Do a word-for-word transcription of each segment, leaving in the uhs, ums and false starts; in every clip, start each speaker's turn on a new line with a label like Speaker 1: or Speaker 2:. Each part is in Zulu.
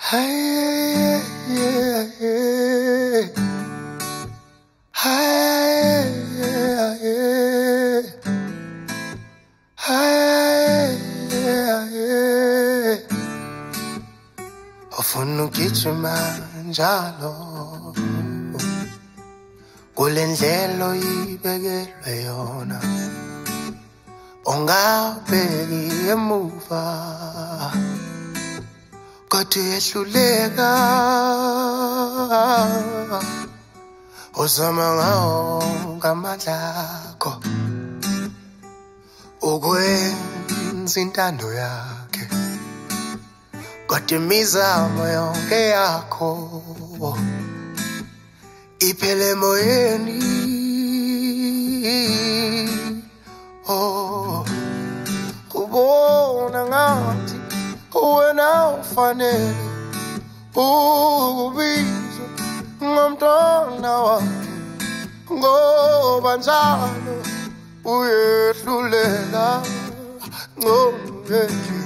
Speaker 1: Hey, yeah, yeah. Hey, yeah, yeah. Hey, yeah, yeah. Ufuna ukugijima njalo kule ndlela oyibekelwe yona, ungabheki emuva kodwa uyehluleka, uzama ngawo ngamandla akho ukwenza intando yakhe, kodwa imizamo yonke yakho iphele emoyeni. Oh, kubona ngathi wena ufanele ukubizwa ngomntwana wakhe, ngoba njalo uyehlulela ngomngenzi.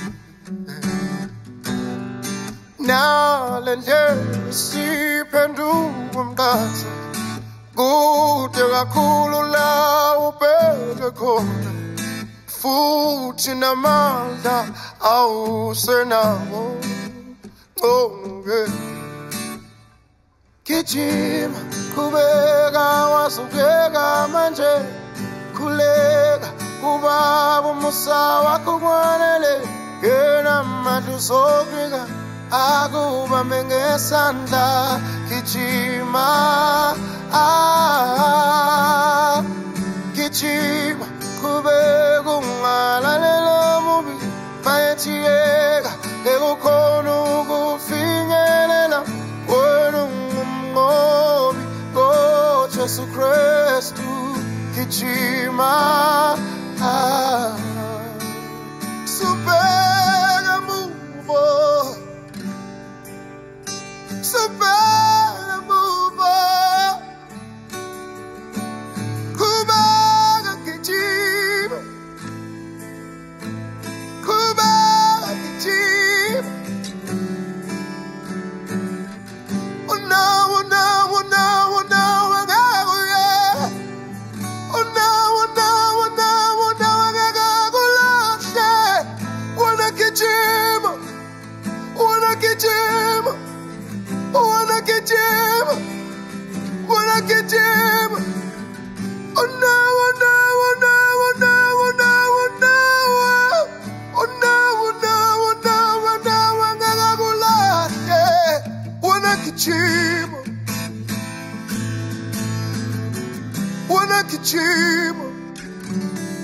Speaker 1: Nale ndlela siphenduka umqansa kude kakhulu la ubheke khona, futhi namandla awusenawo. Ngeke gijima, qhubeka, wasukeka manje, khuleka, ubaba umusa wakho kwanele, yena manje uzofika akubambe ngesandla. Gijima, ah, gijima, qhubeka, ungalalela mubi bayethiyeka, ekukhona ukufinyelela wena ungumnqobi ngoJesu Kristu. Gijima, ah, subeka muvo, subeka muvo, kubeka gijima, kubeka gijima. Oh no, oh no, oh no, oh no, oh no, yeah. Oh no, oh no, oh no, oh no, yeah. Wanna gijima, wanna gijima, wanna gijima, wanna gijima. Oh no, oh no, oh no, oh no, oh no, oh no, oh no, oh no, oh no, oh no, angakakulahle. Wanna gijima, wanna gijima.